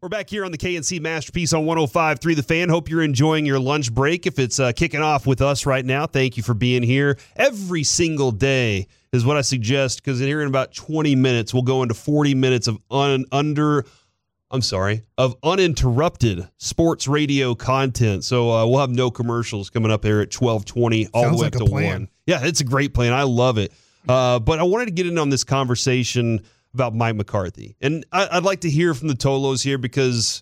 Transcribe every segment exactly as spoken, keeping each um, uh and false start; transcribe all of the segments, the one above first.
We're back here on the K N C Masterpiece on one oh five point three The Fan. Hope you're enjoying your lunch break. If it's uh, kicking off with us right now, thank you for being here. Every single day is what I suggest, because here in about twenty minutes, we'll go into forty minutes of un- under, I'm sorry, of uninterrupted sports radio content. So uh, we'll have no commercials coming up there at twelve twenty all Sounds the way like up a to plan. one. Yeah, it's a great plan. I love it. Uh, but I wanted to get in on this conversation about Mike McCarthy. And I, I'd like to hear from the Tolos here, because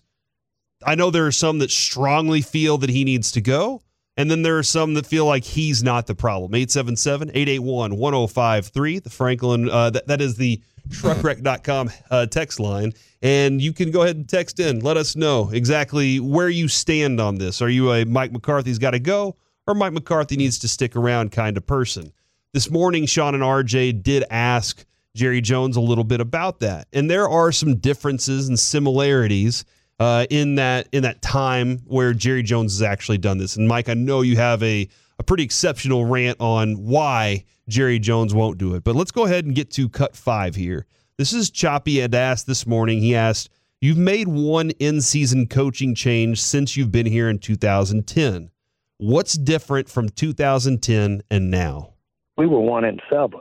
I know there are some that strongly feel that he needs to go, and then there are some that feel like he's not the problem. eight seven seven, eight eight one, one oh five three, the Franklin, uh, that, that is the truck wreck dot com uh, text line. And you can go ahead and text in. Let us know exactly where you stand on this. Are you a Mike McCarthy's got to go, or Mike McCarthy needs to stick around kind of person? This morning, Sean and R J did ask Jerry Jones a little bit about that. And there are some differences and similarities uh, in that in that time where Jerry Jones has actually done this. And Mike, I know you have a, a pretty exceptional rant on why Jerry Jones won't do it. But let's go ahead and get to cut five here. This is Choppy had asked this morning. He asked, you've made one in-season coaching change since you've been here in two thousand ten. What's different from two thousand ten and now? We were one and seven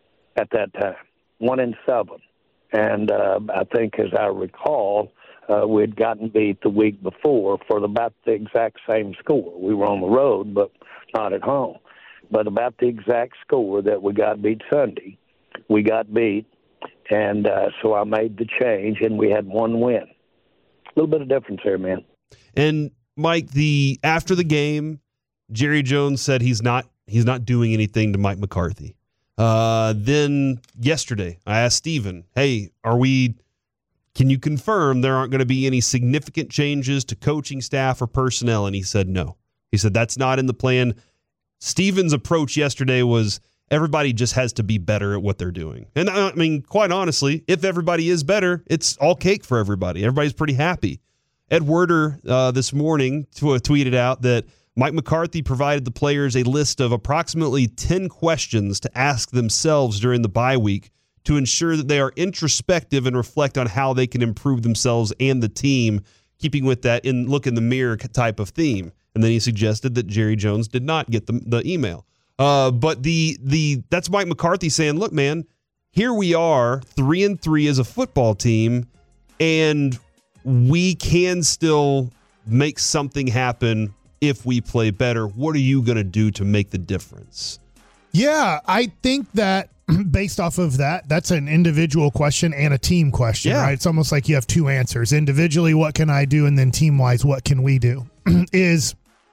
at that time. One in seven. And uh, I think, as I recall, uh, we'd gotten beat the week before for about the exact same score. We were on the road, but not at home. But about the exact score that we got beat Sunday, we got beat. And uh, so I made the change, and we had one win. A little bit of difference here, man. And, Mike, the after the game, Jerry Jones said he's not he's not doing anything to Mike McCarthy. Uh, then yesterday, I asked Steven, hey, are we, can you confirm there aren't going to be any significant changes to coaching staff or personnel? And he said no. He said that's not in the plan. Steven's approach yesterday was everybody just has to be better at what they're doing. And I mean, quite honestly, if everybody is better, it's all cake for everybody. Everybody's pretty happy. Ed Werder uh, this morning t- tweeted out that Mike McCarthy provided the players a list of approximately ten questions to ask themselves during the bye week to ensure that they are introspective and reflect on how they can improve themselves and the team, keeping with that in look in the mirror type of theme. And then he suggested that Jerry Jones did not get the, the email. Uh, but the the that's Mike McCarthy saying, look, man, here we are, three and three as a football team, and we can still make something happen if we play better. What are you going to do to make the difference? Yeah, I think that based off of that, that's an individual question and a team question, yeah. right? It's almost like you have two answers. Individually, what can I do? And then team-wise, what can we do? Is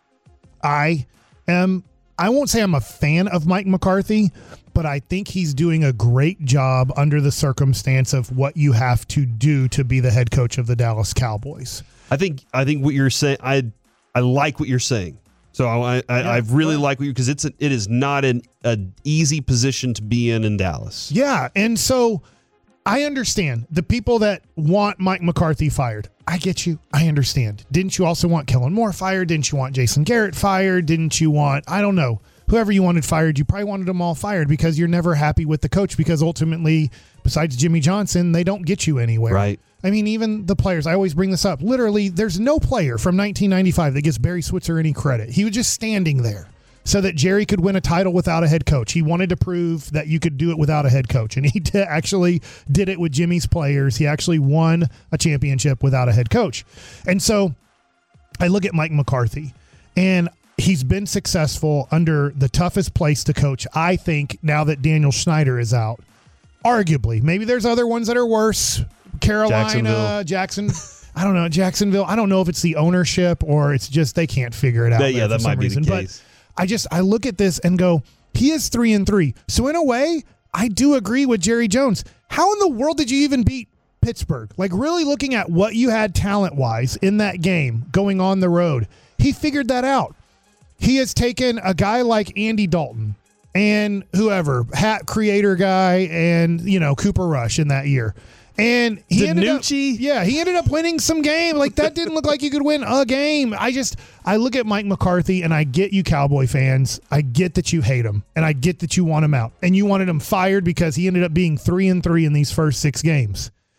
I am, I won't say I'm a fan of Mike McCarthy, but I think he's doing a great job under the circumstance of what you have to do to be the head coach of the Dallas Cowboys. I think I think what you're saying, I I like what you're saying. So I I, Yeah, I really well, like what you because it's a, it is not an an easy position to be in in Dallas. Yeah, and so I understand the people that want Mike McCarthy fired. I get you. I understand. Didn't you also want Kellen Moore fired? Didn't you want Jason Garrett fired? Didn't you want, I don't know, whoever you wanted fired? You probably wanted them all fired because you're never happy with the coach, because ultimately, besides Jimmy Johnson, they don't get you anywhere. Right. I mean, even the players, I always bring this up. Literally, there's no player from nineteen ninety-five that gives Barry Switzer any credit. He was just standing there so that Jerry could win a title without a head coach. He wanted to prove that you could do it without a head coach, and he d- actually did it with Jimmy's players. He actually won a championship without a head coach. And so I look at Mike McCarthy, and he's been successful under the toughest place to coach, I think, now that Daniel Snyder is out. Arguably. Maybe there's other ones that are worse. Carolina, Jackson. I don't know. Jacksonville. I don't know if it's the ownership or it's just they can't figure it out. Yeah, yeah that might be reason. the case. But I just I look at this and go, he is three and three. So in a way, I do agree with Jerry Jones. How in the world did you even beat Pittsburgh? Like, really looking at what you had talent wise in that game going on the road, he figured that out. He has taken a guy like Andy Dalton and whoever, hat creator guy, and you know Cooper Rush in that year. And he ended up, yeah, he ended up winning some game. Like, that didn't look like you could win a game. I just, I look at Mike McCarthy, and I get you Cowboy fans. I get that you hate him, and I get that you want him out. And you wanted him fired because he ended up being three and three in these first six games.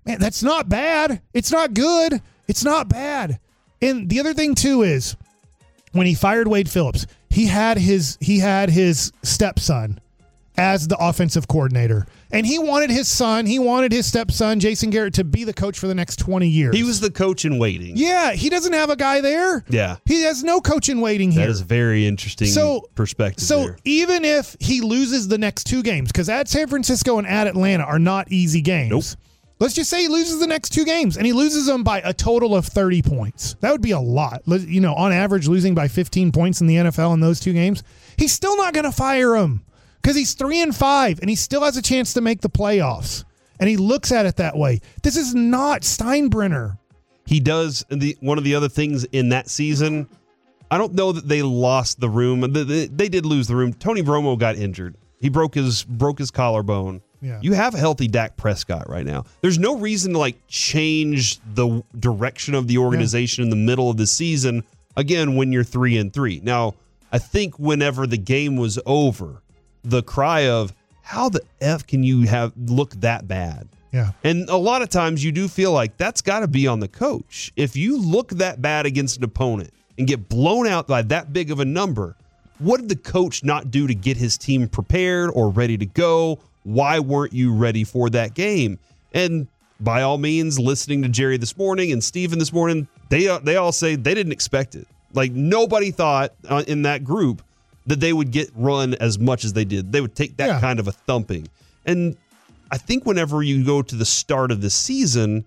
Man, that's not bad. It's not good. It's not bad. And the other thing too is when he fired Wade Phillips, he had his he had his stepson as the offensive coordinator. And he wanted his son, he wanted his stepson, Jason Garrett, to be the coach for the next twenty years. He was the coach in waiting. Yeah, he doesn't have a guy there. Yeah. He has no coach in waiting here. That is a very interesting so, perspective So there. even if he loses the next two games, because at San Francisco and at Atlanta are not easy games. Nope. Let's just say he loses the next two games, and he loses them by a total of thirty points. That would be a lot. You know, on average, losing by fifteen points in the N F L in those two games. He's still not going to fire him because he's three and five, and he still has a chance to make the playoffs. And he looks at it that way. This is not Steinbrenner. He does. The, one of the other things in that season, I don't know that they lost the room. They, they did lose the room. Tony Romo got injured. He broke his broke his collarbone. Yeah. You have a healthy Dak Prescott right now. There's no reason to like change the direction of the organization yeah. in the middle of the season. Again, when you're three and three. Now, I think whenever the game was over, the cry of how the F can you have look that bad? Yeah. And a lot of times you do feel like that's got to be on the coach. If you look that bad against an opponent and get blown out by that big of a number, what did the coach not do to get his team prepared or ready to go? Why weren't you ready for that game? And by all means, listening to Jerry this morning and Steven this morning, they they all say they didn't expect it. Like nobody thought uh, in that group that they would get run as much as they did. They would take that yeah. kind of a thumping. And I think whenever you go to the start of the season,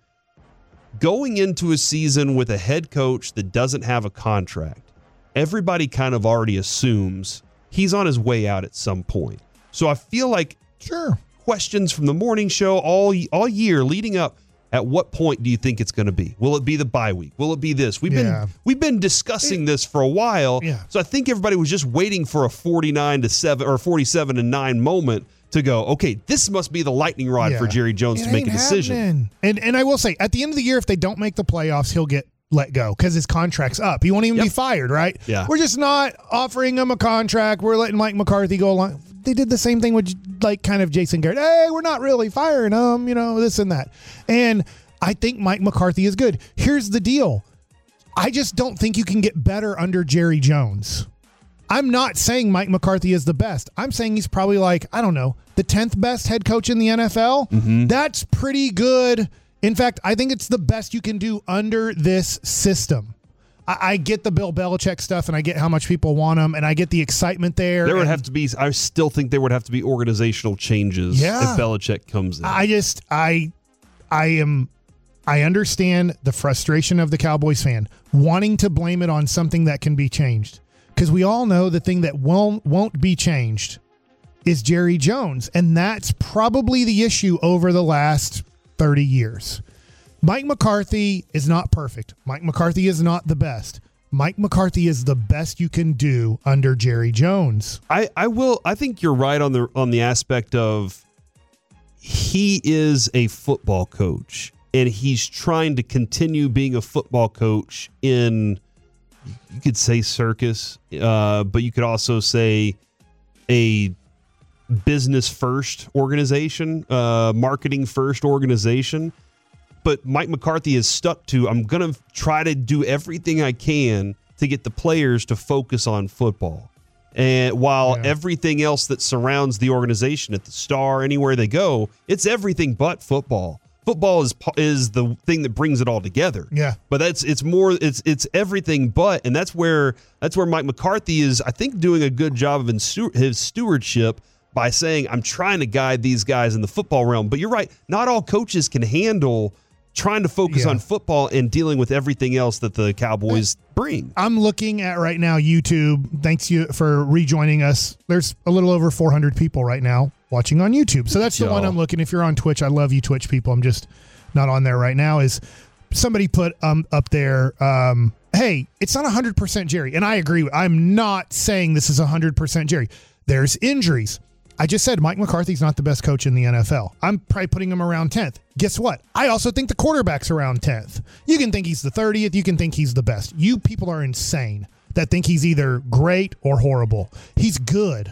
going into a season with a head coach that doesn't have a contract, everybody kind of already assumes he's on his way out at some point. So I feel like Sure. questions from the morning show all all year leading up. At what point do you think it's going to be? Will it be the bye week? Will it be this? We've yeah. been we've been discussing this for a while. Yeah. So I think everybody was just waiting for a forty-nine to seven or forty-seven to nine moment to go, okay, this must be the lightning rod yeah. for Jerry Jones it to make a decision. Happening. And and I will say, at the end of the year, if they don't make the playoffs, he'll get let go because his contract's up. He won't even yep. be fired, right? Yeah. We're just not offering him a contract. We're letting Mike McCarthy go along. They did the same thing with like kind of Jason Garrett. Hey, we're not really firing him, you know, this and that. And I think Mike McCarthy is good. Here's the deal. I just don't think you can get better under Jerry Jones. I'm not saying Mike McCarthy is the best. I'm saying he's probably like, I don't know, the tenth best head coach in the N F L. Mm-hmm. That's pretty good. In fact, I think it's the best you can do under this system. I, I get the Bill Belichick stuff, and I get how much people want him, and I get the excitement there. There would and have to be, I still think there would have to be organizational changes Yeah. if Belichick comes in. I just, I, I am, I understand the frustration of the Cowboys fan wanting to blame it on something that can be changed. Because we all know the thing that won't won't be changed is Jerry Jones. And that's probably the issue over the last thirty years. Mike McCarthy is not perfect. Mike McCarthy is not the best. Mike McCarthy is the best you can do under Jerry Jones. I, I will I think you're right on the on the aspect of he is a football coach and he's trying to continue being a football coach in, you could say circus, uh, but you could also say a business first organization, uh, marketing first organization. But Mike McCarthy is stuck to, I'm going to try to do everything I can to get the players to focus on football. And while Yeah. everything else that surrounds the organization at the Star, anywhere they go, it's everything but football. Football is is the thing that brings it all together. Yeah. But that's it's more it's it's everything but, and that's where that's where Mike McCarthy is, I think, doing a good job of his stewardship by saying, I'm trying to guide these guys in the football realm. But you're right, not all coaches can handle trying to focus Yeah. on football and dealing with everything else that the Cowboys bring. I'm looking at right now YouTube. Thanks you for rejoining us. There's a little over four hundred people right now watching on YouTube. So that's the Yo. one I'm looking. If you're on Twitch, I love you, Twitch people. I'm just not on there right now. Is somebody put um up there, um, hey, it's not one hundred percent Jerry. And I agree. I'm not saying this is one hundred percent Jerry. There's injuries. I just said Mike McCarthy's not the best coach in the N F L. I'm probably putting him around tenth. Guess what? I also think the quarterback's around tenth. You can think he's the thirtieth. You can think he's the best. You people are insane that think he's either great or horrible. He's good,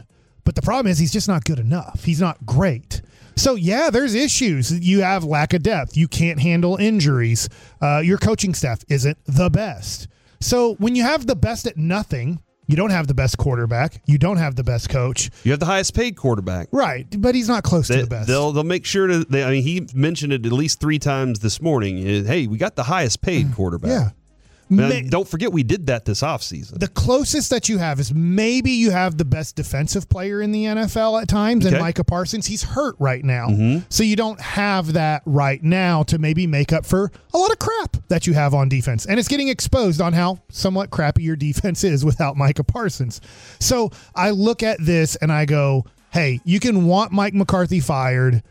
But the problem is he's just not good enough. He's not great. So, yeah, there's issues. You have lack of depth. You can't handle injuries. Uh, your coaching staff isn't the best. So when you have the best at nothing, you don't have the best quarterback. You don't have the best coach. You have the highest paid quarterback. Right, but he's not close they, to the best. They'll they'll make sure to. They, I mean, he mentioned it at least three times this morning. Hey, we got the highest paid quarterback. Yeah. Now, May, don't forget we did that this offseason. The closest that you have is maybe you have the best defensive player in the N F L at times, okay. and Micah Parsons. He's hurt right now. Mm-hmm. So you don't have that right now to maybe make up for a lot of crap that you have on defense. And it's getting exposed on how somewhat crappy your defense is without Micah Parsons. So I look at this and I go, hey, you can want Mike McCarthy fired,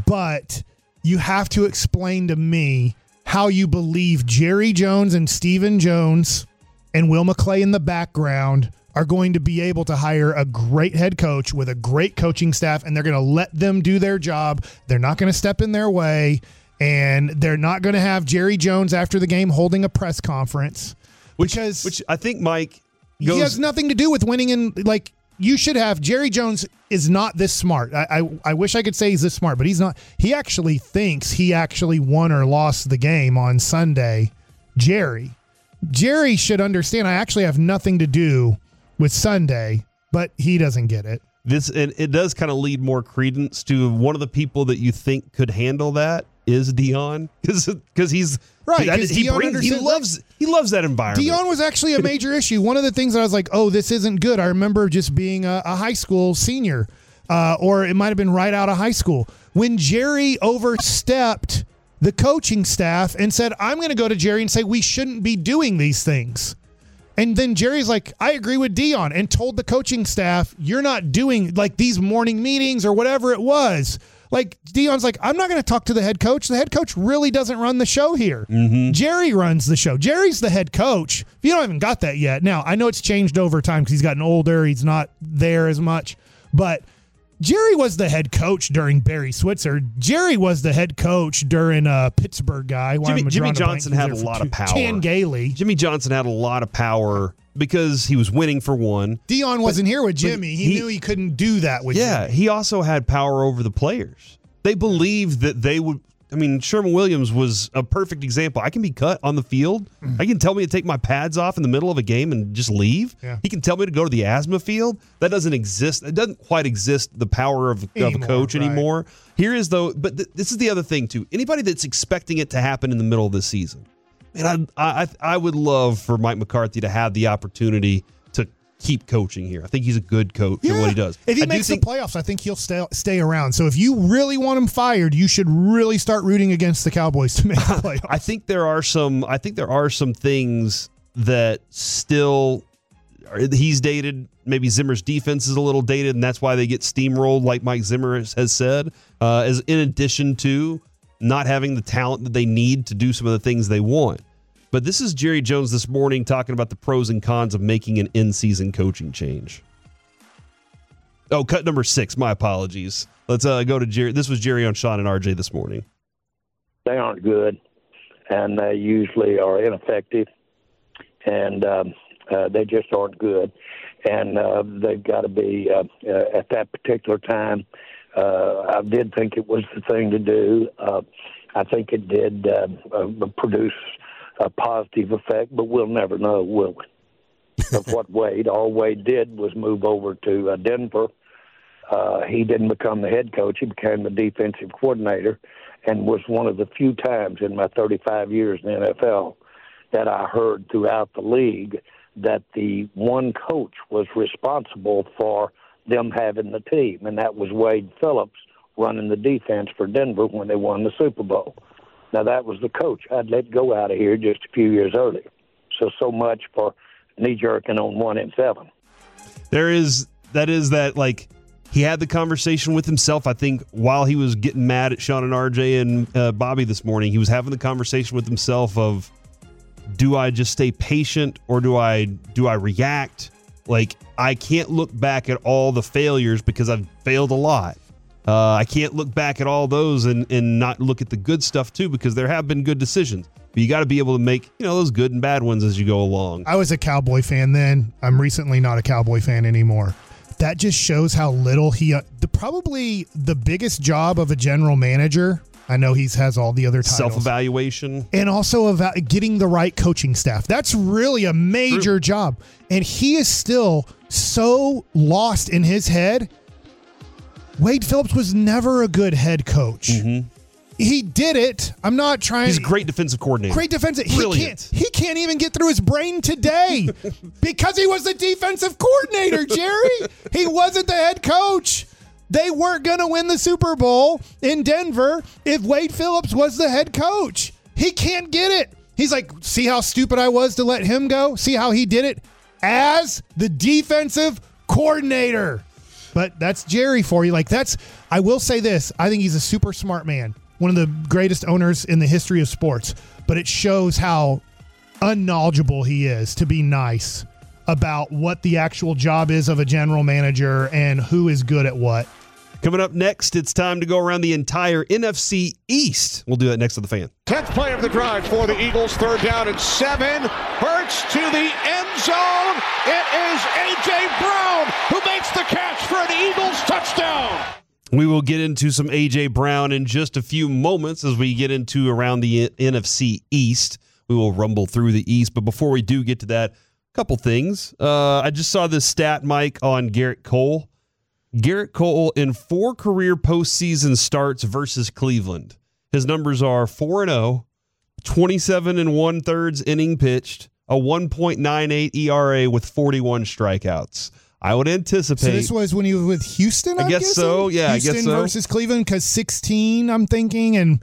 but you have to explain to me how you believe Jerry Jones and Stephen Jones and Will McClay in the background are going to be able to hire a great head coach with a great coaching staff, and they're going to let them do their job. They're not going to step in their way, and they're not going to have Jerry Jones after the game holding a press conference. Which, because which I think Mike goes, he has nothing to do with winning. In like you should have Jerry Jones is not this smart. I, I I wish I could say he's this smart, but he's not. He actually thinks he actually won or lost the game on Sunday. Jerry, Jerry should understand. I actually have nothing to do with Sunday, but he doesn't get it. This and it does kind of lead more credence to one of the people that you think could handle that is Dion, because because he's right. I, he, he, brings, he loves he loves that environment. Dion was actually a major issue. One of the things that I was like, oh, this isn't good. I remember just being a, a high school senior, uh, or it might have been right out of high school when Jerry overstepped the coaching staff and said, I'm going to go to Jerry and say we shouldn't be doing these things. And then Jerry's like, I agree with Dion, and told the coaching staff, you're not doing like these morning meetings or whatever it was. Like Dion's like, I'm not going to talk to the head coach. The head coach really doesn't run the show here. Mm-hmm. Jerry runs the show. Jerry's the head coach. You don't even got that yet. Now, I know it's changed over time because he's gotten older. He's not there as much. But Jerry was the head coach during Barry Switzer. Jerry was the head coach during uh, Pittsburgh guy. Jimmy, Jimmy Johnson had a lot of power. Chan Gailey. Jimmy Johnson had a lot of power because he was winning for one. Dion wasn't here with Jimmy. He, he knew he couldn't do that with yeah, Jimmy. He also had power over the players. They believed that they would. I mean, Sherman Williams was a perfect example. I can be cut on the field. Mm. I can tell me to take my pads off in the middle of a game and just leave. Yeah. He can tell me to go to the asthma field. That doesn't exist. It doesn't quite exist, the power of, anymore, of a coach right. anymore. Here is, though, but th- this is the other thing, too. Anybody that's expecting it to happen in the middle of the season, and I, I, I would love for Mike McCarthy to have the opportunity to keep coaching here. I think he's a good coach yeah. at what he does. If he I makes think, the playoffs, I think he'll stay stay around. So if you really want him fired, you should really start rooting against the Cowboys to make the playoffs. I think there are some. I think there are some things that still he's dated. Maybe Zimmer's defense is a little dated, and that's why they get steamrolled, like Mike Zimmer has said. Uh, as in addition to not having the talent that they need to do some of the things they want. But this is Jerry Jones this morning talking about the pros and cons of making an in-season coaching change. Oh, cut number six. My apologies. Let's uh, go to Jerry. This was Jerry on Sean and R J this morning. They aren't good, and they usually are ineffective, and um, uh, they just aren't good. And uh, they've got to be, uh, uh, at that particular time, uh, I did think it was the thing to do. Uh, I think it did uh, uh, produce a positive effect, but we'll never know, will we? Of what Wade. All Wade did was move over to uh, Denver. Uh, he didn't become the head coach. He became the defensive coordinator and was one of the few times in my thirty-five years in the N F L that I heard throughout the league that the one coach was responsible for them having the team, and that was Wade Phillips running the defense for Denver when they won the Super Bowl. Now, that was the coach I'd let go out of here just a few years earlier. So, so much for knee-jerking on one and seven. There is, that is that, like, he had the conversation with himself, I think, while he was getting mad at Sean and R J and uh, Bobby this morning. He was having the conversation with himself of, do I just stay patient or do I do I react? Like, I can't look back at all the failures because I've failed a lot. Uh, I can't look back at all those and, and not look at the good stuff, too, because there have been good decisions. But you got to be able to make, you know, those good and bad ones as you go along. I was a Cowboy fan then. I'm recently not a Cowboy fan anymore. that just shows how little he uh, the, probably the biggest job of a general manager. I know he has all the other titles. Self-evaluation. And also eva- getting the right coaching staff. That's really a major True. job. And he is still so lost in his head. Wade Phillips was never a good head coach. Mm-hmm. He did it. I'm not trying. He's a great defensive coordinator. Great defensive. He Brilliant. can't, he can't even get through his brain today because he was the defensive coordinator, Jerry. He wasn't the head coach. They weren't going to win the Super Bowl in Denver if Wade Phillips was the head coach. He can't get it. He's like, see how stupid I was to let him go? See how he did it as the defensive coordinator. But that's Jerry for you. Like, that's, I will say this. I think he's a super smart man. One of the greatest owners in the history of sports. But it shows how unknowledgeable he is to be nice about what the actual job is of a general manager and who is good at what. Coming up next, it's time to go around the entire N F C East. We'll do that next to the Fan. tenth play of the drive for the Eagles. Third down and seven. Hurts to the end zone. It is A J. Brown who makes the catch for an Eagles touchdown. We will get into some A J. Brown in just a few moments as we get into around the N F C East. We will rumble through the East. But before we do get to that, a couple things. Uh, I just saw this stat, Mike, on Garrett Cole. Garrett Cole in four career postseason starts versus Cleveland. His numbers are four and oh, twenty-seven and one-thirds inning pitched, a one point nine eight E R A with forty-one strikeouts. I would anticipate. So this was when he was with Houston, I'm I guess guessing? so. Yeah, Houston I guess so. versus Cleveland because sixteen, I'm thinking, and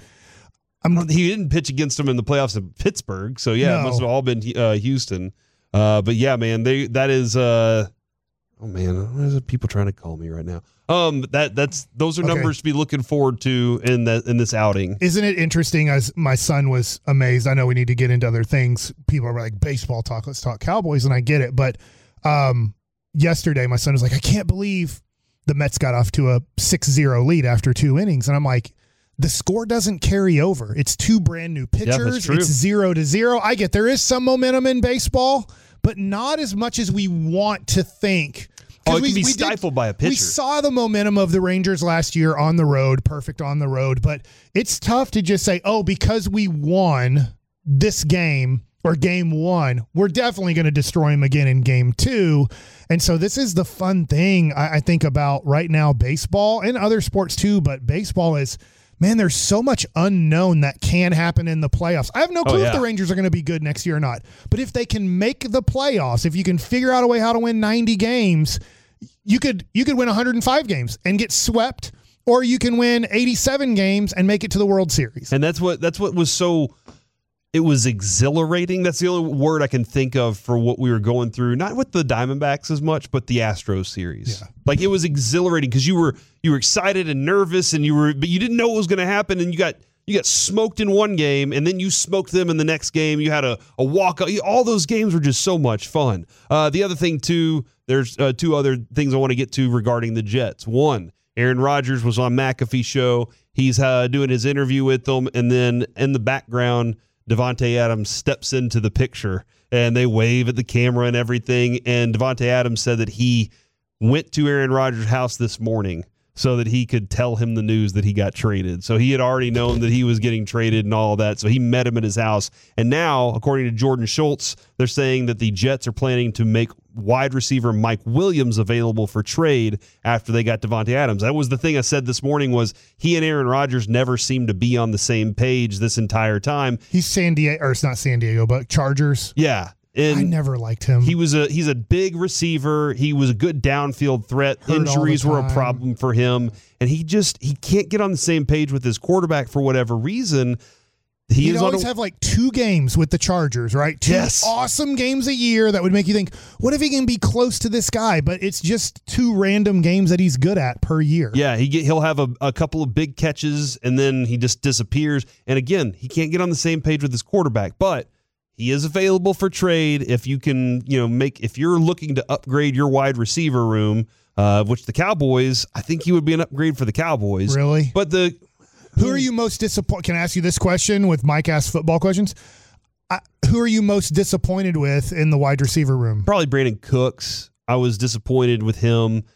I'm He didn't pitch against them in the playoffs in Pittsburgh, so yeah, No. it must have all been uh, Houston. Uh, but yeah, man, they that is. Uh, oh man, what is it? People trying to call me right now? Um, that that's those are Okay. numbers to be looking forward to in that in this outing. Isn't it interesting? As my son was amazed. I know we need to get into other things. People are like, baseball talk, let's talk Cowboys, and I get it. But um, yesterday, my son was like, I can't believe the Mets got off to a six zero lead after two innings. And I'm like, the score doesn't carry over. It's two brand new pitchers. true. It's zero to zero. I get there is some momentum in baseball, but not as much as we want to think. Oh, it we, can be we stifled did, by a pitcher. We saw the momentum of the Rangers last year on the road, perfect on the road, but it's tough to just say, oh, because we won this game or game one, we're definitely going to destroy them again in game two. And so this is the fun thing I, I think about right now, baseball and other sports too, but baseball is, man, there's so much unknown that can happen in the playoffs. I have no clue Oh, yeah. if the Rangers are going to be good next year or not, but if they can make the playoffs, if you can figure out a way how to win ninety games, you could you could win one hundred five games and get swept, or you can win eighty-seven games and make it to the World Series. And that's what that's what was so it was exhilarating. That's the only word I can think of for what we were going through, not with the Diamondbacks as much, but the Astros series. Yeah. Like it was exhilarating because you were you were excited and nervous and you were but you didn't know what was going to happen, and you got you got smoked in one game and then you smoked them in the next game. You had a, a walk. All those games were just so much fun. Uh, the other thing too, there's uh, two other things I want to get to regarding the Jets. One, Aaron Rodgers was on McAfee show. He's uh, doing his interview with them, and then in the background, Davante Adams steps into the picture and they wave at the camera and everything. And Davante Adams said that he went to Aaron Rodgers' house this morning so that he could tell him the news that he got traded. So he had already known that he was getting traded and all of that. So he met him at his house. And now, according to Jordan Schultz, they're saying that the Jets are planning to make wide receiver Mike Williams available for trade after they got Davante Adams. That was the thing I said this morning was he and Aaron Rodgers never seemed to be on the same page this entire time. He's San Diego, or it's not San Diego, but Chargers. Yeah. And I never liked him. He was a he's a big receiver. He was a good downfield threat. Hurt all the Injuries were a time. problem for him, and he just he can't get on the same page with his quarterback for whatever reason. He He'd is always on a, have like two games with the Chargers, right? Two Yes. awesome games a year that would make you think, what if he can be close to this guy? But it's just two random games that he's good at per year. yeah, he get, he'll have a, a couple of big catches and then he just disappears. And again, he can't get on the same page with his quarterback, but he is available for trade if you can, you know, make if you're looking to upgrade your wide receiver room, uh, which the Cowboys, I think he would be an upgrade for the Cowboys. Really? But the Who are you most disappointed? Can I ask you this question with Mike asks football questions? I, who are you most disappointed with in the wide receiver room? Probably Brandon Cooks. I was disappointed with him.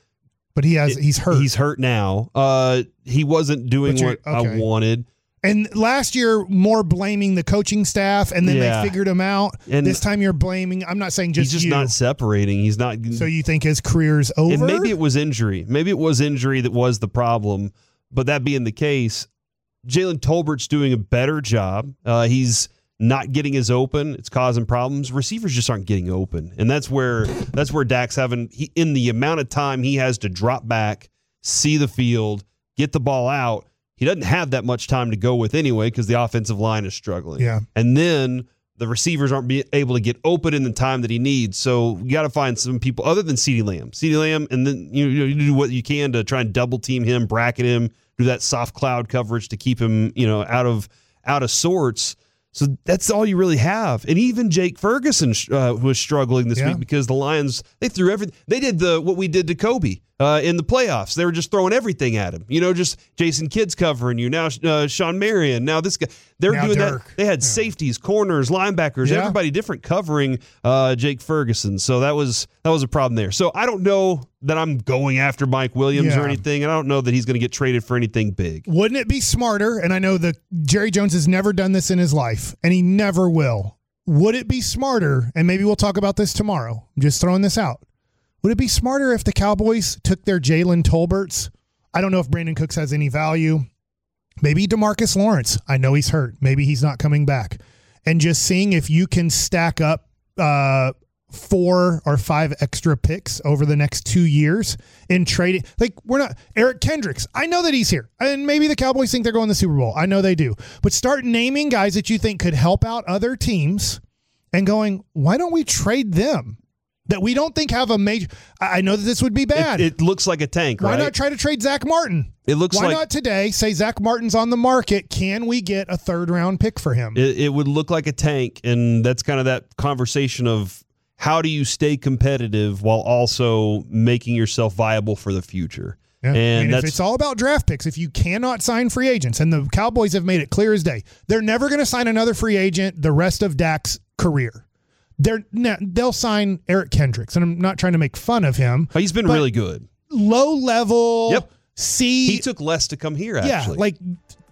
But he has he's hurt. He's hurt now. Uh, he wasn't doing what okay. I wanted. And last year, more blaming the coaching staff, and then Yeah. they figured him out. And this time, you're blaming. I'm not saying just He's just you. not separating. He's not. So you think his career's over? And maybe it was injury. Maybe it was injury that was the problem. But that being the case, Jalen Tolbert's doing a better job. Uh, he's not getting as open. It's causing problems. Receivers just aren't getting open, and that's where that's where Dak's having he, in the amount of time he has to drop back, see the field, get the ball out. He doesn't have that much time to go with anyway because the offensive line is struggling. Yeah. And then the receivers aren't be able to get open in the time that he needs. So you got to find some people other than CeeDee Lamb. CeeDee Lamb, and then you, you do what you can to try and double team him, bracket him, do that soft cloud coverage to keep him, you know, out of out of sorts. So that's all you really have. And even Jake Ferguson uh, was struggling this Yeah. week because the Lions, they threw everything. They did the what we did to Kobe uh, in the playoffs. They were just throwing everything at him. You know, just Jason Kidd's covering you. Now uh, Sean Marion. Now this guy. They're Now doing Dirk. that. They had Yeah. safeties, corners, linebackers, Yeah. everybody different covering uh, Jake Ferguson. So that was that was a problem there. So I don't know that I'm going after Mike Williams Yeah. or anything. And I don't know that he's going to get traded for anything big. Wouldn't it be smarter? And I know that Jerry Jones has never done this in his life, and he never will. Would it be smarter? And maybe we'll talk about this tomorrow. I'm just throwing this out. Would it be smarter if the Cowboys took their Jalen Tolberts? I don't know if Brandon Cooks has any value. Maybe DeMarcus Lawrence. I know he's hurt. Maybe he's not coming back. And just seeing if you can stack up uh, four or five extra picks over the next two years in trading. Like, we're not Eric Kendricks. I know that he's here. And maybe the Cowboys think they're going to the Super Bowl. I know they do. But start naming guys that you think could help out other teams and going, why don't we trade them? That we don't think have a major. I know that this would be bad. It, it looks like a tank, Why right? not try to trade Zach Martin? It looks Why like not today say Zach Martin's on the market? Can we get a third round pick for him? It, it would look like a tank, and that's kind of that conversation of how do you stay competitive while also making yourself viable for the future. Yeah. And I mean, that's if it's all about draft picks, if you cannot sign free agents, and the Cowboys have made it clear as day, they're never going to sign another free agent the rest of Dak's career. They're they'll sign Eric Kendricks, and I'm not trying to make fun of him. he's been but really good. Low level. Yep. C. He took less to come here. Yeah, Actually, like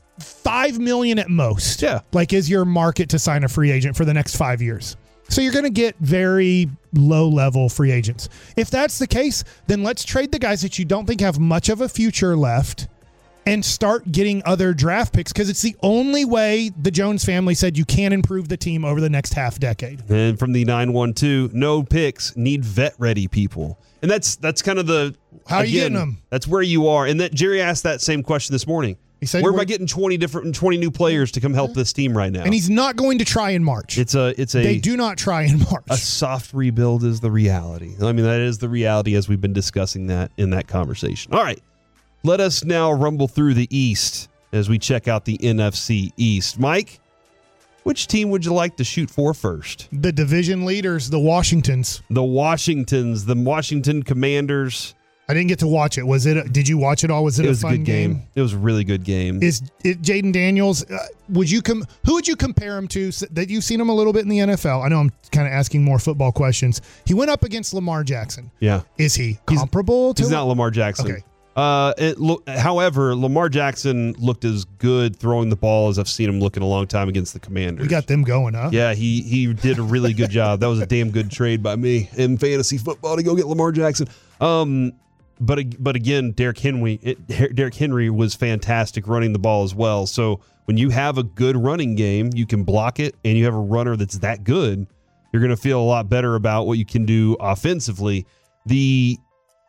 five million at most. Yeah. Like is your market to sign a free agent for the next five years. So you're going to get very low level free agents. If that's the case, then let's trade the guys that you don't think have much of a future left and start getting other draft picks, because it's the only way the Jones family said you can improve the team over the next half decade. and from the nine one two, no picks, need vet ready people, and that's that's kind of the How are you again, getting them? That's where you are. And that Jerry asked that same question this morning. He said, "Where am we're- I getting twenty different, twenty new players to come help this team right now?" And he's not going to try in March. it's a it's a They do not try in March. a soft rebuild is the reality. I mean, that is the reality as we've been discussing that in that conversation. All right. Let us now rumble through the East as we check out the N F C East. Mike, which team would you like to shoot for first? The division leaders, the Washingtons. The Washingtons, the Washington Commanders. I didn't get to watch it. Was it? A, did you watch it all? Was it, It was a a fun good game. It was a really good game. Is it Jaden Daniels? Uh, would you com- Who would you compare him to? S- That you've seen him a little bit in the N F L. I know I'm kind of asking more football questions. He went up against Lamar Jackson. Yeah. Is he comparable to? He's not Lamar Jackson. Okay. Uh, it lo- however, Lamar Jackson looked as good throwing the ball as I've seen him look in a long time against the Commanders. We got them going, huh? Yeah, he he did a really good job. That was a damn good trade by me in fantasy football to go get Lamar Jackson. Um, but but again, Derrick Henry, it, Derrick Henry was fantastic running the ball as well. So when you have a good running game, you can block it, and you have a runner that's that good, you're going to feel a lot better about what you can do offensively. The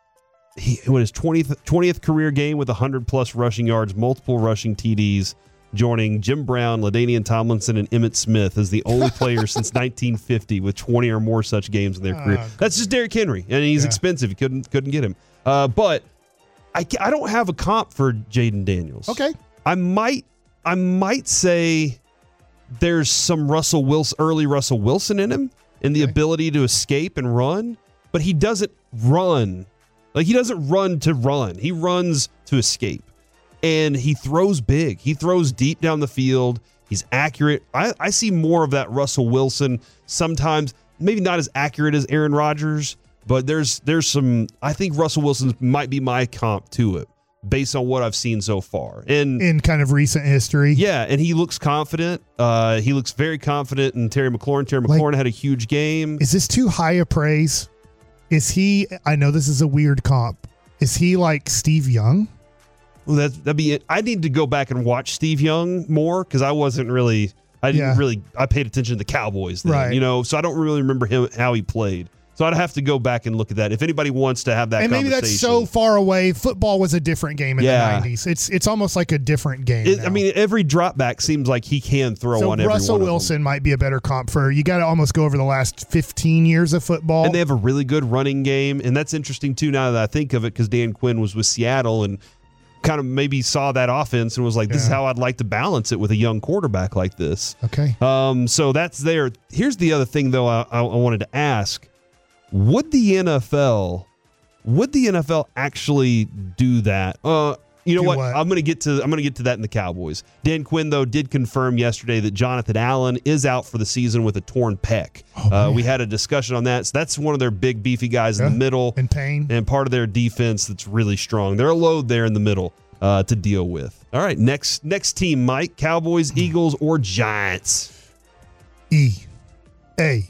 he what his twentieth twentieth career game with one hundred plus rushing yards, multiple rushing T Ds, joining Jim Brown, LaDainian Tomlinson, and Emmitt Smith as the only player since nineteen fifty with twenty or more such games in their career. Uh, That's just Derrick Henry, and he's yeah. expensive. You couldn't couldn't get him. Uh, but I, I don't have a comp for Jaden Daniels. Okay. I might I might say there's some Russell Wilson, early Russell Wilson in him, in the Okay. ability to escape and run, but he doesn't run. Like, he doesn't run to run. He runs to escape. And he throws big. He throws deep down the field. He's accurate. I, I see more of that Russell Wilson sometimes, maybe not as accurate as Aaron Rodgers, but there's there's some. I think Russell Wilson might be my comp to it, based on what I've seen so far. And in kind of recent history. Yeah, and he looks confident. Uh, he looks very confident in Terry McLaurin. Terry McLaurin like, had a huge game. Is this too high a praise? Is he, I know this is a weird comp, is he like Steve Young? Well, that, that'd be it. I need to go back and watch Steve Young more because I wasn't really, I didn't Yeah. really, I paid attention to the Cowboys then, Right. you know, so I don't really remember him how he played. So I'd have to go back and look at that. If anybody wants to have that And maybe conversation. that's so far away. Football was a different game in Yeah. the nineties. It's it's almost like a different game. It, now. I mean, every drop back seems like he can throw so on every Russell one of them. Wilson might be a better comp for, you got to almost go over the last fifteen years of football. And they have a really good running game. And that's interesting, too, now that I think of it, because Dan Quinn was with Seattle and kind of maybe saw that offense and was like, this is Yeah. how I'd like to balance it with a young quarterback like this. Okay. Um, so that's there. Here's the other thing, though, I, I wanted to ask. Would the N F L, would the N F L actually do that? Uh, you know Do what? what? I'm gonna get to I'm gonna get to that in the Cowboys. Dan Quinn, though, did confirm yesterday that Jonathan Allen is out for the season with a torn pec. Oh, uh, man. we had a discussion on that. So that's one of their big beefy guys Yeah. in the middle, In pain. and part of their defense that's really strong. They're a load there in the middle uh, to deal with. All right, next next team, Mike: Cowboys, Eagles, or Giants? E A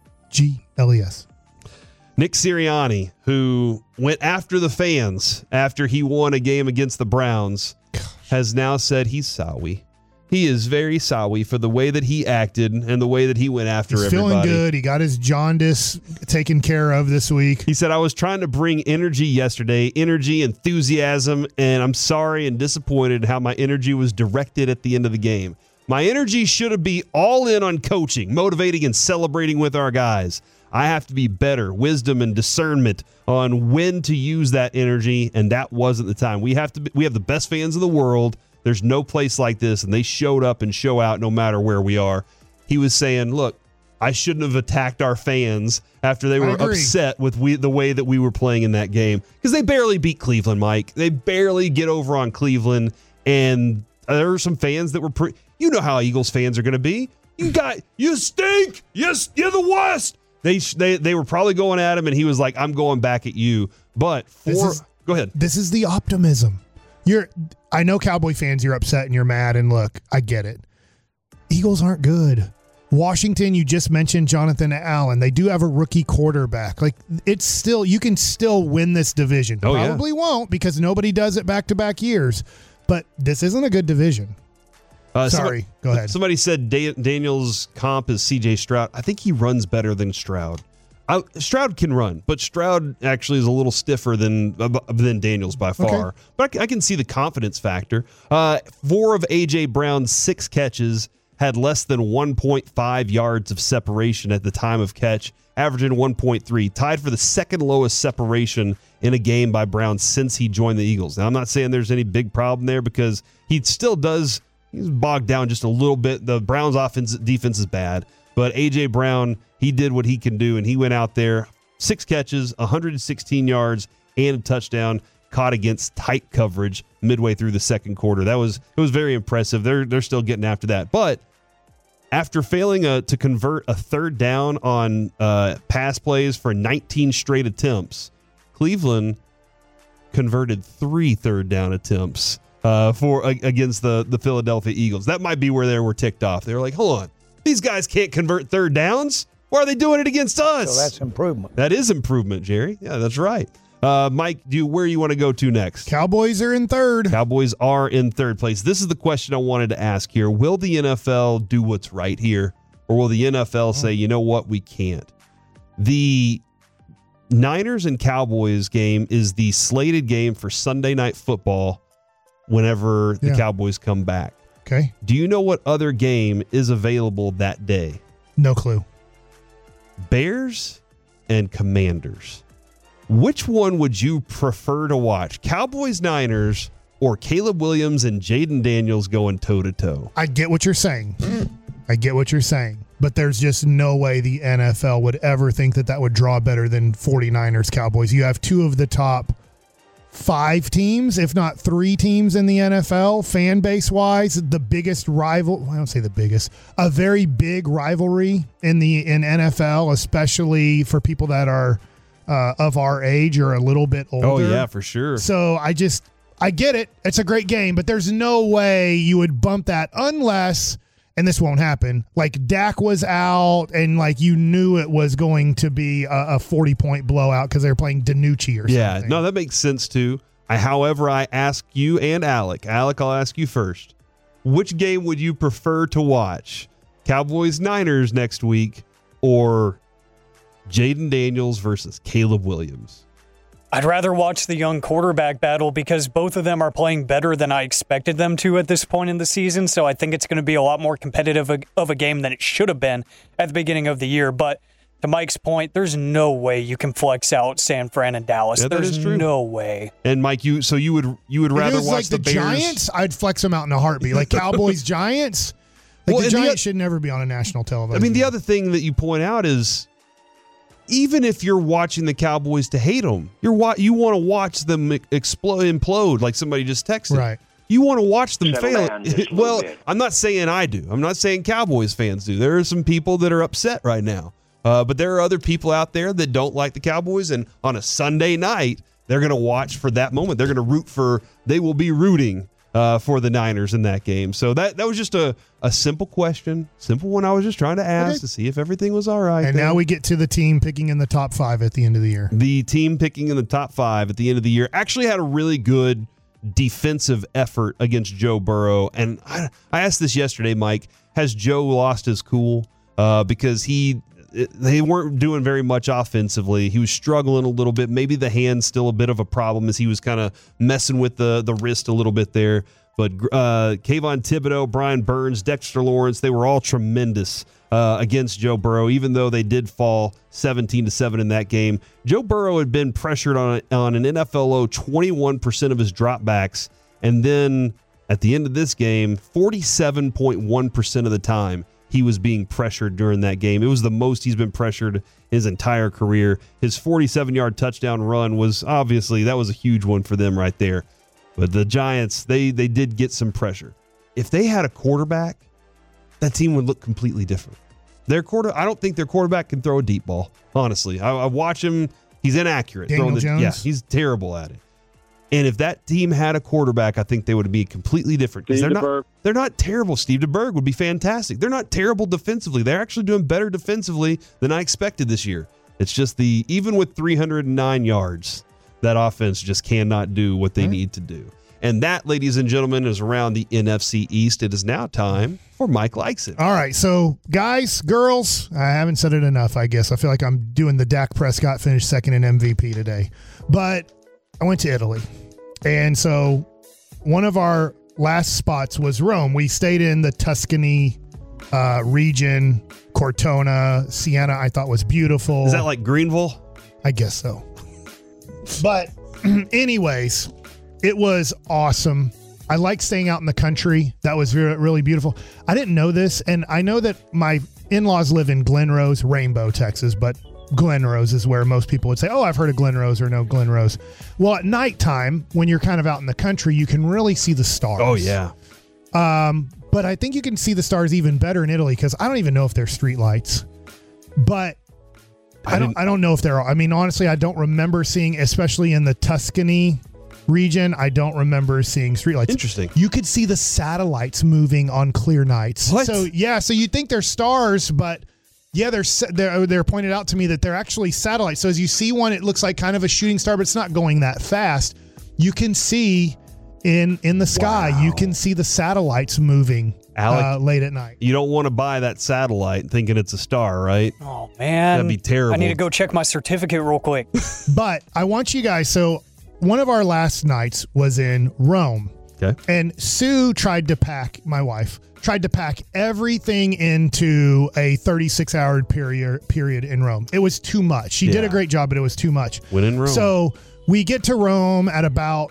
G L E S. Nick Sirianni, who went after the fans after he won a game against the Browns, has now said he's sorry. He is very sorry for the way that he acted and the way that he went after He's everybody. feeling good. He got his jaundice taken care of this week. He said, I was trying to bring energy yesterday, energy, enthusiasm, and I'm sorry and disappointed how my energy was directed at the end of the game. My energy should have been all in on coaching, motivating, and celebrating with our guys. I have to be better, wisdom and discernment on when to use that energy, and that wasn't the time. We have to. Be, we have the best fans in the world. There's no place like this, and they showed up and show out no matter where we are. He was saying, look, I shouldn't have attacked our fans after they I were agree. upset with we, the way that we were playing in that game, because they barely beat Cleveland, Mike. They barely get over on Cleveland, and there were some fans that were pretty. You know how Eagles fans are going to be. You got you stink. Yes, you're the worst. They they they were probably going at him, and he was like, "I'm going back at you." But for This is- go ahead. This is the optimism. You're, I know Cowboy fans, you're upset and you're mad, and look, I get it. Eagles aren't good. Washington, you just mentioned Jonathan Allen. They do have a rookie quarterback. Like, it's still, you can still win this division. Oh, yeah. Probably won't, because nobody does it back-to-back years. But this isn't a good division. Uh, Sorry, somebody, go ahead. Somebody said da- Daniel's comp is C J Stroud. I think he runs better than Stroud. I, Stroud can run, but Stroud actually is a little stiffer than uh, than Daniels by far. Okay. But I can, I can see the confidence factor. Uh, four of A J Brown's six catches had less than one point five yards of separation at the time of catch, averaging one point three, tied for the second lowest separation in a game by Brown since he joined the Eagles. Now, I'm not saying there's any big problem there, because he still does. He's bogged down just a little bit. The Browns' offense defense is bad, but A J Brown, he did what he can do, and he went out there, six catches, one hundred sixteen yards, and a touchdown, caught against tight coverage midway through the second quarter. That was it was very impressive. They're they're still getting after that, but after failing uh, to convert a third down on uh, pass plays for nineteen straight attempts, Cleveland converted three third down attempts uh, for uh, against the, the Philadelphia Eagles. That might be where they were ticked off. They were like, hold on, these guys can't convert third downs. Why are they doing it against us? So that's improvement. That is improvement, Jerry. Yeah, that's right. Uh, Mike, do you, where you want to go to next? Cowboys are in third. Cowboys are in third place. This is the question I wanted to ask here. Will the N F L do what's right here, or will the N F L say, you know what, we can't? The Niners and Cowboys game is the slated game for Sunday Night Football whenever the Yeah. Cowboys come back. Okay. Do you know what other game is available that day? No clue. Bears and Commanders. Which one would you prefer to watch? Cowboys, Niners, or Caleb Williams and Jaden Daniels going toe-to-toe? I get what you're saying. I get what you're saying. But there's just no way the N F L would ever think that that would draw better than 49ers Cowboys. You have two of the top five teams, if not three teams in the N F L, fan base wise, the biggest rival. Well, I don't say the biggest, a very big rivalry in the in N F L, especially for people that are uh, of our age or a little bit older. Oh, yeah, for sure. So I just, I get it. It's a great game, but there's no way you would bump that unless, and this won't happen, like Dak was out and like you knew it was going to be a forty-point blowout because they were playing DiNucci or yeah, something. no, that makes sense too. I, however, I ask you and Alec. Alec, I'll ask you first. Which game would you prefer to watch? Cowboys-Niners next week or Jaden Daniels versus Caleb Williams? I'd rather watch the young quarterback battle because both of them are playing better than I expected them to at this point in the season. So I think it's going to be a lot more competitive of a game than it should have been at the beginning of the year. But to Mike's point, there's no way you can flex out San Fran and Dallas. Yeah, that there's is true. no way. And Mike, you so you would you would If rather it was watch like the, the, Bears? Giants, I'd flex them out in a heartbeat. Like Cowboys, Giants. Like Well, the and the Giants oth- should never be on a national television. I mean, the other thing that you point out is, even if you're watching the Cowboys to hate them, you're wa- you want to watch them explode, implode, like somebody just texted. Right. You want to watch them Settle fail. down just a little Well, bit. I'm not saying I do. I'm not saying Cowboys fans do. There are some people that are upset right now. Uh, but there are other people out there that don't like the Cowboys, and on a Sunday night, they're going to watch for that moment. They're going to root for, they will be rooting uh, for the Niners in that game. So that that was just a, a simple question, simple one I was just trying to ask Okay. to see if everything was all right. and there. now we get to the team picking in the top five at the end of the year. The team picking in the top five at the end of the year actually had a really good defensive effort against Joe Burrow. And I, I asked this yesterday, Mike, has Joe lost his cool? Uh, because he they weren't doing very much offensively. He was struggling a little bit. Maybe the hand's still a bit of a problem as he was kind of messing with the, the wrist a little bit there. But uh, Kayvon Thibodeau, Brian Burns, Dexter Lawrence, they were all tremendous uh, against Joe Burrow, even though they did fall seventeen to seven in that game. Joe Burrow had been pressured on, on an N F L low twenty-one percent of his dropbacks. And then at the end of this game, forty-seven point one percent of the time, he was being pressured during that game. It was the most he's been pressured his entire career. His forty-seven-yard touchdown run was obviously, that was a huge one for them right there. But the Giants, they they did get some pressure. If they had a quarterback, that team would look completely different. Their quarter, I don't think their quarterback can throw a deep ball, honestly. I, I watch him. He's inaccurate. Daniel throwing the, Jones? Yeah, he's terrible at it. And if that team had a quarterback, I think they would be completely different. Because Steve they're not, DeBerg. they're not terrible. Steve DeBerg would be fantastic. They're not terrible defensively. They're actually doing better defensively than I expected this year. It's just the, even with three hundred nine yards, that offense just cannot do what they Right. need to do. And that, ladies and gentlemen, is around the N F C East. It is now time for Mike Likes It. All right, so guys, girls, I haven't said it enough, I guess. I feel like I'm doing the Dak Prescott finish second in M V P today. But I went to Italy. And so one of our last spots was Rome. We stayed in the Tuscany uh, region, Cortona, Siena, I thought was beautiful. Is that like Greenville? I guess so. But anyways, it was awesome. I like staying out in the country. That was re- really beautiful. I didn't know this, and I know that my in-laws live in Glen Rose, Rainbow, Texas, but Glen Rose is where most people would say, oh, I've heard of Glen Rose or no Glen Rose. Well, at nighttime, when you're kind of out in the country, you can really see the stars. Oh, yeah. Um, but I think you can see the stars even better in Italy because I don't even know if they're street lights. But I, I don't didn't- I don't know if there are. I mean, honestly, I don't remember seeing, especially in the Tuscany region, I don't remember seeing streetlights. Interesting. You could see the satellites moving on clear nights. What? So yeah, so you think they're stars, but yeah, they're, sa- they're they're pointed out to me that they're actually satellites. So as you see one, it looks like kind of a shooting star, but it's not going that fast. You can see in in the sky, Wow. you can see the satellites moving Alec, uh, late at night. you don't want to buy that satellite thinking it's a star, right? Oh, man. That'd be terrible. I need to go check my certificate real quick. But I want you guys. So one of our last nights was in Rome. Okay. And Sue tried to pack, my wife, tried to pack everything into a thirty-six hour period period in Rome. It was too much. She did Yeah. a great job, but it was too much. When in Rome. So we get to Rome at about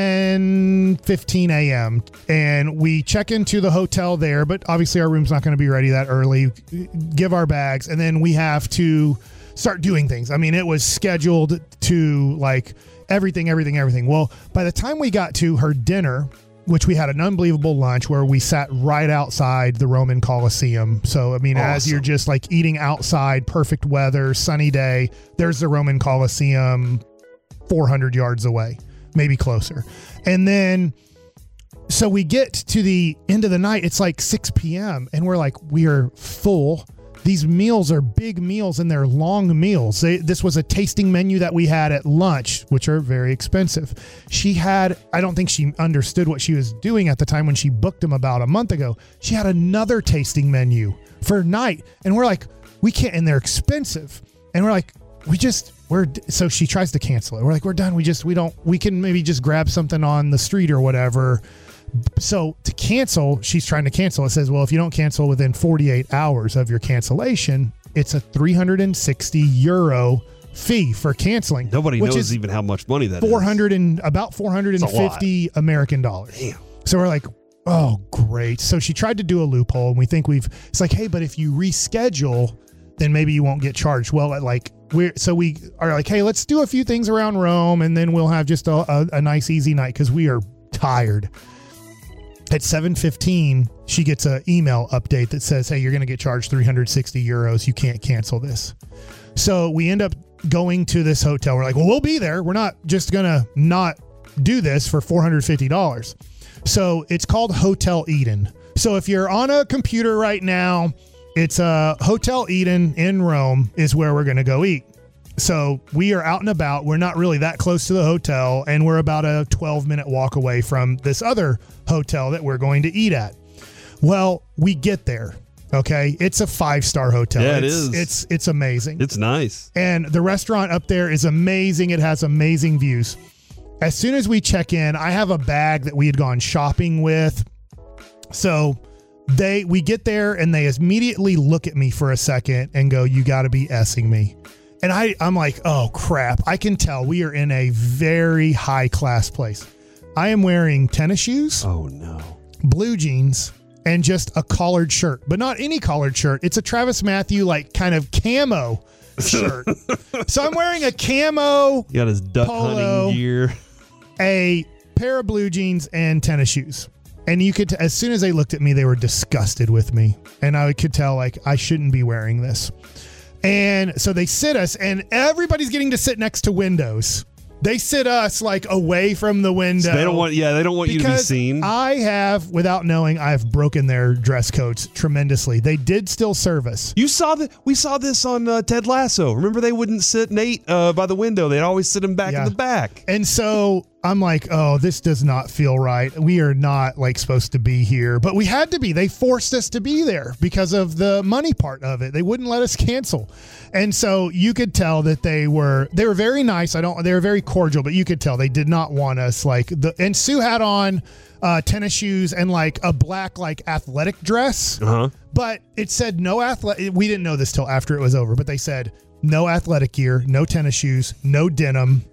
ten fifteen a.m. and we check into the hotel there, but obviously our room's not going to be ready that early. Give our bags, and then we have to start doing things. I mean, it was scheduled to like everything, everything, everything. Well, by the time we got to her dinner, which we had an unbelievable lunch where we sat right outside the Roman Colosseum. So, I mean, awesome. As you're just like eating outside, perfect weather, sunny day, there's the Roman Colosseum four hundred yards away, maybe closer. And then, so we get to the end of the night, it's like six p.m. and we're like, we are full. These meals are big meals and they're long meals. They, this was a tasting menu that we had at lunch, which are very expensive. She had, I don't think she understood what she was doing at the time when she booked them about a month ago. She had another tasting menu for night. And we're like, we can't, and they're expensive. And we're like, we just, we're, so she tries to cancel it. We're like, we're done. We just, we don't, we can maybe just grab something on the street or whatever. So to cancel, she's trying to cancel. It says, well, if you don't cancel within forty-eight hours of your cancellation, it's a three hundred sixty euro fee for canceling. Nobody which knows is even how much money that four hundred is. And about four hundred fifty American dollars. Damn. So we're like, oh, great. So she tried to do a loophole, and we think we've, it's like, hey, but if you reschedule, then maybe you won't get charged. Well, like, we're, so we are like, hey, let's do a few things around Rome, and then we'll have just a, a, a nice, easy night because we are tired. At seven fifteen, she gets an email update that says, hey, you're going to get charged three hundred sixty euros. You can't cancel this. So we end up going to this hotel. We're like, well, we'll be there. We're not just going to not do this for four hundred fifty dollars. So it's called Hotel Eden. So if you're on a computer right now, it's a uh, Hotel Eden in Rome is where we're going to go eat. So we are out and about. We're not really that close to the hotel, and we're about a twelve minute walk away from this other hotel that we're going to eat at. Well, we get there. Okay. It's a five star hotel. Yeah, it it's, is. It's, it's amazing. It's nice. And the restaurant up there is amazing. It has amazing views. As soon as we check in, I have a bag that we had gone shopping with. So they, we get there and they immediately look at me for a second and go, you got to be essing me. And I, I'm like, oh, crap. I can tell we are in a very high class place. I am wearing tennis shoes. Oh, no. Blue jeans, and just a collared shirt. But not any collared shirt. It's a Travis Matthew, like, kind of camo shirt. So I'm wearing a camo. He got his duck polo, hunting gear. A pair of blue jeans, and tennis shoes. And you could, t- as soon as they looked at me, they were disgusted with me. And I could tell, like, I shouldn't be wearing this. And so they sit us, and everybody's getting to sit next to windows. They sit us like away from the window. So they don't want, yeah, they don't want you to be seen. I have, without knowing, I have broken their dress codes tremendously. They did still serve us. You saw that? We saw this on uh, Ted Lasso. Remember, they wouldn't sit Nate uh, by the window. They'd always sit him back Yeah. in the back. And so I'm like, oh, this does not feel right. We are not like supposed to be here, but we had to be. They forced us to be there because of the money part of it. They wouldn't let us cancel. And so you could tell that they were, they were very nice. I don't, they were very cordial, but you could tell they did not want us like the, and Sue had on uh, tennis shoes and like a black, like athletic dress, Uh-huh. but it said no athletic. We didn't know this till after it was over, but they said no athletic gear, no tennis shoes, no denim.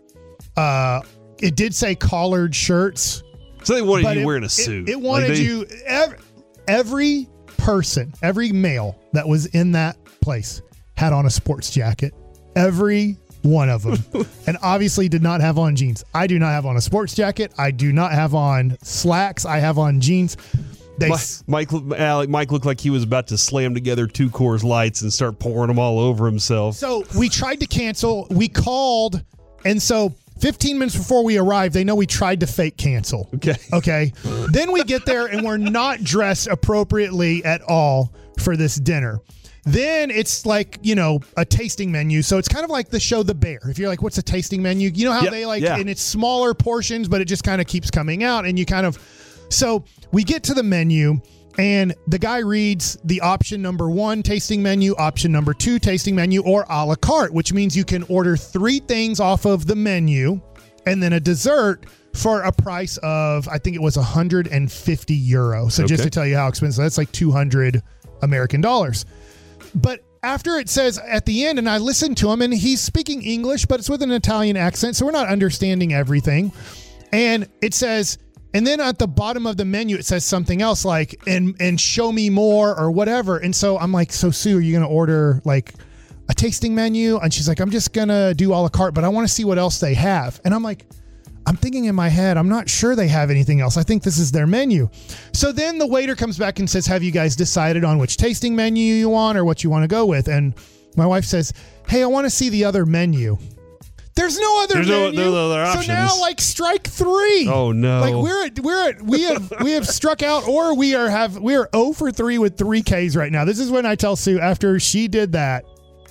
Uh, It did say collared shirts. So they wanted you it, wearing a suit. It, it wanted Like they, you, every, every person, every male that was in that place had on a sports jacket. Every one of them. And obviously did not have on jeans. I do not have on a sports jacket. I do not have on slacks. I have on jeans. They, Mike, Mike, Alec, Mike looked like he was about to slam together two Coors Lights and start pouring them all over himself. So we tried to cancel. We called. And so fifteen minutes before we arrived, they know we tried to fake cancel. Okay. Okay. Then we get there and we're not dressed appropriately at all for this dinner. Then it's like, you know, a tasting menu. So it's kind of like the show The Bear. If you're like, what's a tasting menu? You know how Yep, they like, yeah. and it's smaller portions, but it just kind of keeps coming out and you kind of, so we get to the menu and the guy reads the option number one tasting menu, option number two tasting menu, or a la carte, which means you can order three things off of the menu and then a dessert for a price of, I think it was one hundred fifty euro. So just Okay. to tell you how expensive, that's like two hundred American dollars. But after it says at the end, and I listened to him and he's speaking English, but it's with an Italian accent. So we're not understanding everything. And it says, and then at the bottom of the menu, it says something else like, and, and show me more or whatever. And so I'm like, so Sue, are you going to order like a tasting menu? And she's like, I'm just going to do a la carte, but I want to see what else they have. And I'm like, I'm thinking in my head, I'm not sure they have anything else. I think this is their menu. So then the waiter comes back and says, have you guys decided on which tasting menu you want or what you want to go with? And my wife says, hey, I want to see the other menu. There's no other There's no, menu. no other options. So now, like, strike three. Oh no! Like we're at, we're at, we have we have struck out, or we are have we are zero for three with three Ks right now. This is when I tell Sue after she did that,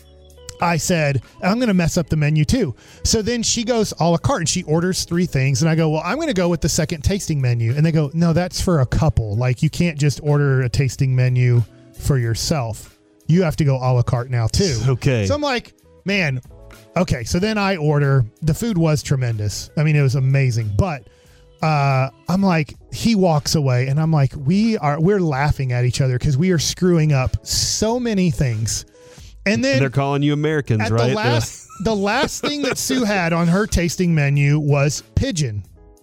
I said, I'm going to mess up the menu too. So then she goes a la carte and she orders three things. And I go, well, I'm going to go with the second tasting menu. And they go, no, that's for a couple. Like, you can't just order a tasting menu for yourself. You have to go a la carte now too. Okay. So I'm like, man, okay. So then I order. The food was tremendous. I mean, it was amazing. But uh, I'm like, he walks away and I'm like, we are, we're laughing at each other because we are screwing up so many things. And then they're calling you Americans, at right? The last, the last thing that Sue had on her tasting menu was pigeon.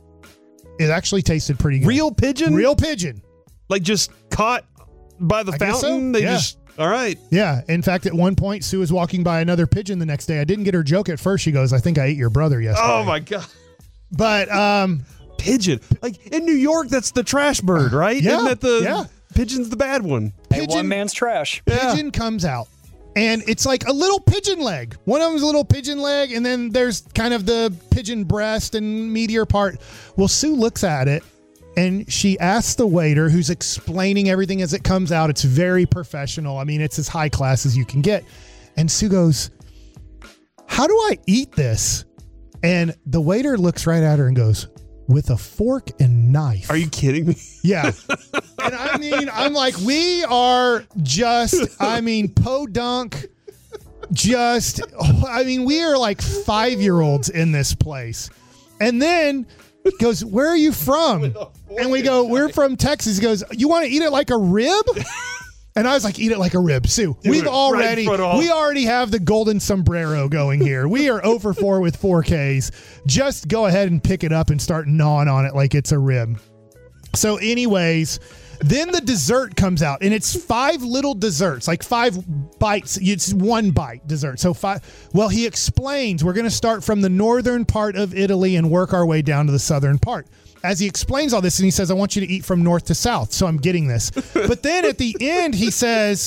It actually tasted pretty good. Real pigeon? Real pigeon. Like just caught by the I guess fountain? so. They Yeah. just, all right. Yeah. In fact, at one point, Sue was walking by another pigeon the next day. I didn't get her joke at first. She goes, I think I ate your brother yesterday. Oh, my God. But, um, Pigeon. Like in New York, that's the trash bird, right? Yeah, Isn't that the yeah. pigeon's the bad one? Hey, pigeon- one man's trash. pigeon comes out. And it's like a little pigeon leg. One of them's a little pigeon leg, and then there's kind of the pigeon breast and meatier part. Well, Sue looks at it, and she asks the waiter, who's explaining everything as it comes out. It's very professional. I mean, it's as high class as you can get. And Sue goes, how do I eat this? And the waiter looks right at her and goes, with a fork and knife. Are you kidding me? Yeah. And I mean, I'm like, we are just, I mean, podunk, just, I mean, we are like five-year-olds in this place. And then goes, where are you from? And we go, we're from Texas. He goes, you want to eat it like a rib? And I was like, eat it like a rib. Sue, Do we've it right already, in front of all. we already have the golden sombrero going here. We are zero for four with four Ks. Just go ahead and pick it up and start gnawing on it like it's a rib. So anyways, then the dessert comes out, and it's five little desserts, like five bites. It's one bite dessert. So five. Well, he explains we're going to start from the northern part of Italy and work our way down to the southern part. As he explains all this, and he says, I want you to eat from north to south. So I'm getting this. But then at the end, he says,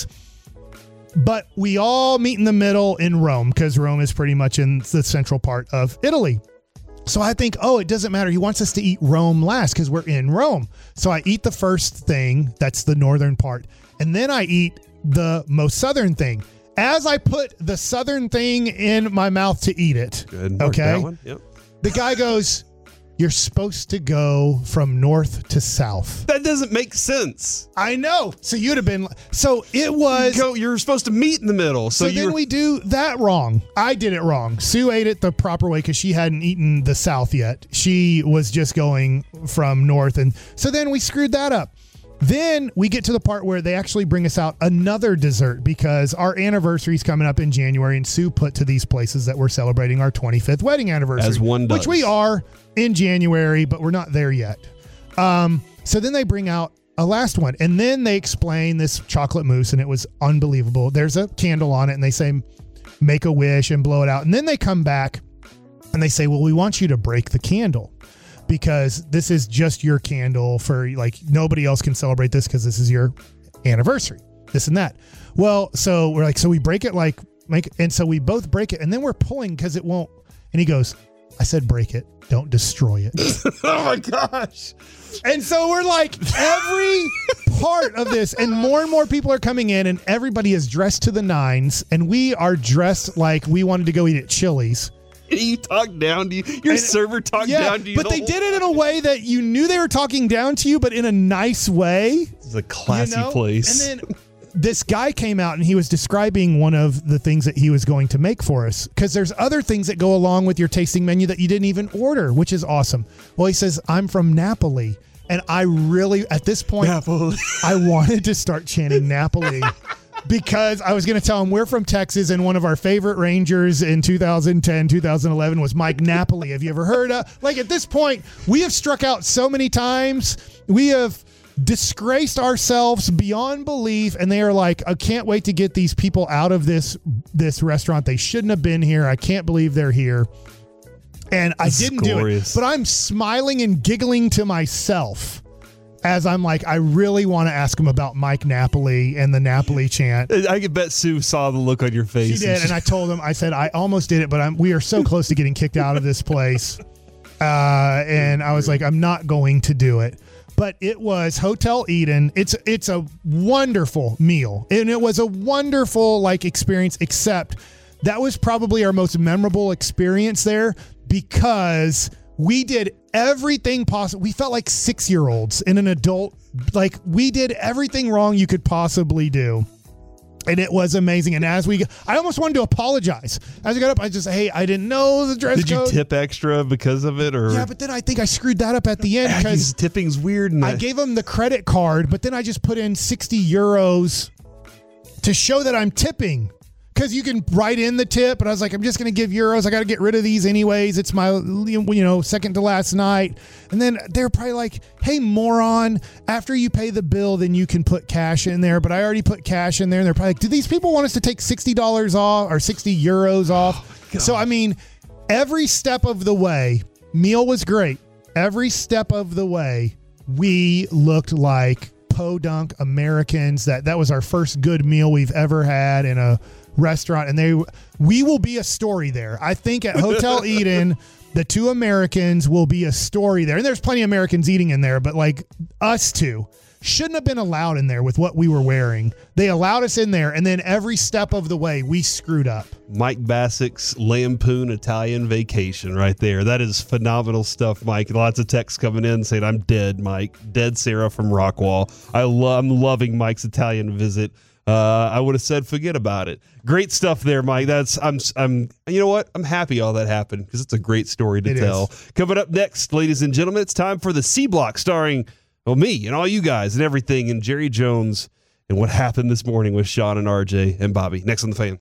but we all meet in the middle in Rome, because Rome is pretty much in the central part of Italy. So I think, oh, it doesn't matter. He wants us to eat Rome last because we're in Rome. So I eat the first thing. That's the northern part. And then I eat the most southern thing. As I put the southern thing in my mouth to eat it. Good. Mark Okay. that one. Yep. The guy goes, you're supposed to go from north to south. That doesn't make sense. I know. So you'd have been, so it was. Go, you're supposed to meet in the middle. So, So, then you're, we do that wrong. I did it wrong. Sue ate it the proper way because she hadn't eaten the south yet. She was just going from north. And so then we screwed that up. Then we get to the part where they actually bring us out another dessert because our anniversary is coming up in January, and Sue put to these places that we're celebrating our twenty-fifth wedding anniversary. As one does. Which we are in January, but we're not there yet. Um, so then they bring out a last one, and then they explain this chocolate mousse, and it was unbelievable. There's a candle on it, and they say, make a wish and blow it out. And then they come back and they say, well, we want you to break the candle because this is just your candle for, like, nobody else can celebrate this because this is your anniversary, this and that. Well, so we're like, so we break it like, make, and so we both break it, and then we're pulling because it won't. And he goes, I said, break it. Don't destroy it. oh my gosh. And so we're like, every part of this, and more and more people are coming in, and everybody is dressed to the nines, and we are dressed like we wanted to go eat at Chili's. You talk down to you. Your And- server talked Yeah, down to you. but the they whole did it in a way that you knew they were talking down to you, but in a nice way. This is a classy you know? place. And then this guy came out and he was describing one of the things that he was going to make for us, because there's other things that go along with your tasting menu that you didn't even order, which is awesome. Well, he says, I'm from Napoli. And I really, at this point, Napoli. I wanted to start chanting Napoli because I was going to tell him we're from Texas, and one of our favorite Rangers in two thousand ten, two thousand eleven was Mike Napoli. Have you ever heard of? Like, at this point, we have struck out so many times. We have disgraced ourselves beyond belief, and they are like, I can't wait to get these people out of this this restaurant. They shouldn't have been here. I can't believe they're here. And I This is didn't do it. glorious. But I'm smiling and giggling to myself as I'm like, I really want to ask him about Mike Napoli and the Napoli chant. I can bet Sue saw the look on your face. She did, and I told him, I said, I almost did it, but I'm, we are so close to getting kicked out of this place. Uh, and I was like, I'm not going to do it. But it was Hotel Eden. It's it's a wonderful meal, and it was a wonderful like experience. Except that was probably our most memorable experience there because we did everything possible. We felt like six year olds in an adult. Like we did everything wrong you could possibly do. And it was amazing. And as we, I almost wanted to apologize. As I got up, I just, hey, I didn't know the dress Did you code. tip extra because of it, or Yeah, but then I think I screwed that up at the end because because tipping's weird? And I gave him the credit card, but then I just put in sixty euros to show that I'm tipping. Because you can write in the tip, but I was like, I'm just going to give euros. I got to get rid of these anyways. It's my, you know, second to last night. And then they're probably like, hey, moron, after you pay the bill, then you can put cash in there. But I already put cash in there. And they're probably like, do these people want us to take sixty dollars off or sixty euros off? Oh, so, I mean, every step of the way, meal was great. Every step of the way, we looked like podunk Americans. That that was our first good meal we've ever had in a restaurant, and they we will be a story there. I think at Hotel Eden, the two Americans will be a story there. And there's plenty of Americans eating in there, but like us two shouldn't have been allowed in there with what we were wearing. They allowed us in there, and then every step of the way we screwed up. Mike Bassick's Lampoon Italian Vacation right there. That is phenomenal stuff, Mike. Lots of texts coming in saying, I'm dead, Mike. Dead Sarah from Rockwall. I lo- I'm loving Mike's Italian visit. Uh, I would have said, forget about it. Great stuff there, Mike. That's I'm I'm. You know what? I'm happy all that happened because it's a great story to It tell. is. Coming up next, ladies and gentlemen, it's time for the C Block, starring well me and all you guys and everything, and Jerry Jones and what happened this morning with Sean and R J and Bobby. Next on The Fan.